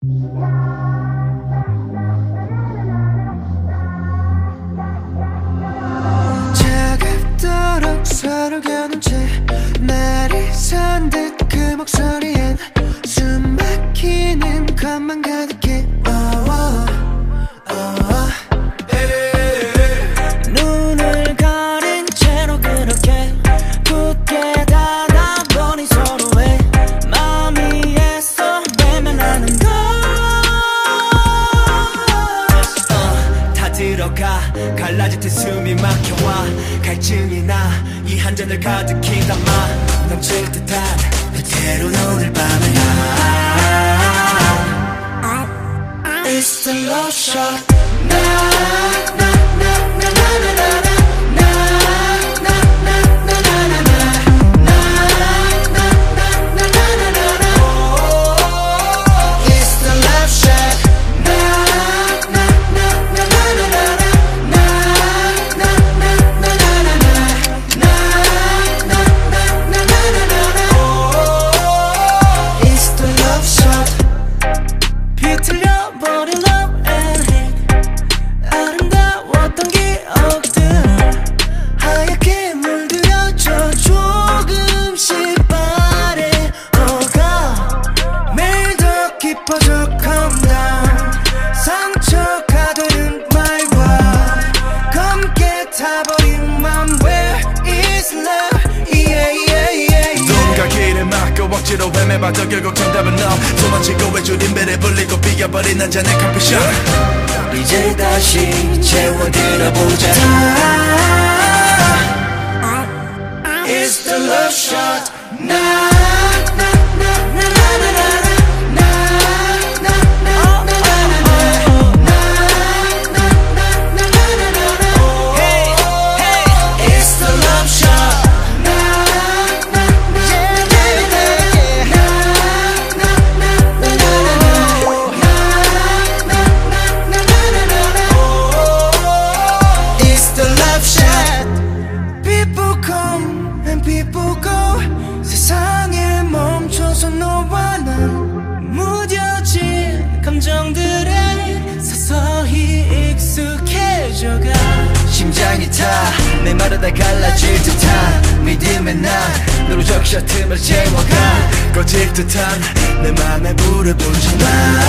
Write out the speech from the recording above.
차갑도록 서로 겨눈 채 날이 선 듯 그 목소리엔 숨 막히는 것만 가득해. 눈을 가린 채로 그렇게 굳게 닫아보니 서로의 마음이 애써 외면하는 걸. 다 들어가 갈라질 때 숨이 막혀와 갈증이 나 이 한 잔을 가득히 담아 넘칠 듯한 그대로 오늘 밤을 It's the love shot. 비틀려버린 love and hate 아름다웠던 기억들 하얗게 물들여져 조금씩 바래어가 매일 더 깊어져 calm down 상처가 되는 말과 검게 타버린 맘 Where is love yeah yeah yeah 누군가 길을 막고 억지로 헤매봐도 결국 정답은 너 도망치고 외줄인 배를 불리고 비겨버린 한 잔의 커피숍 이제 다시 채워들어보자. It's the love shot. It's the love shot. People come and people go 세상에 멈춰서 너와 난 무뎌진 감정들에 서서히 익숙해져가 심장이 타 메마르다 갈라질 듯한 믿음의 날 너로 적셔 틈을 채워가 꺼질 듯한 내 맘에 불을 붙여놔